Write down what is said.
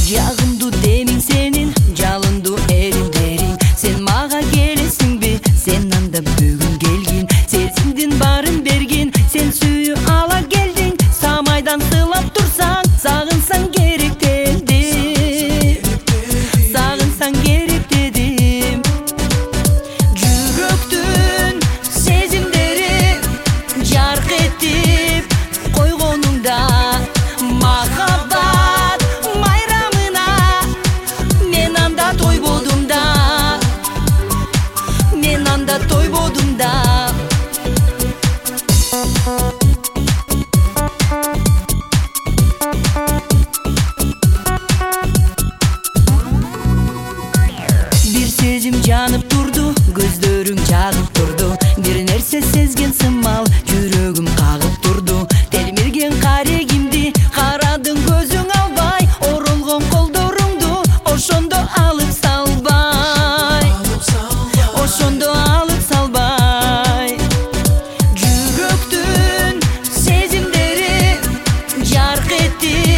Жагымдуу демиң сенин, жалындуу эримдериң. Сен мага келесиңби, сен анда бүгүн келгин. Сезимдин барын бергин, сен сүйүп ала келдиң. Самайдан сыйлап турсаң, сагынсаң керек дедим. Сагынсаң керек дедим. Жүрөктүн сезимдери жарк этип койгонуңда, махаббат майрамына мен анда тойбодум да. Мен анда тойбодум да. Бир сезим жанып турду, көздөрүң жагып турду. Бир нерсе сезген сымал, жүрөгүм кагып турду. Телмирген карегимди карадың көзүң албай, оролгон колдоруңду ошондо алып салбай. Ошондо алып салбай. Жүрөктүн сезимдери жарк этип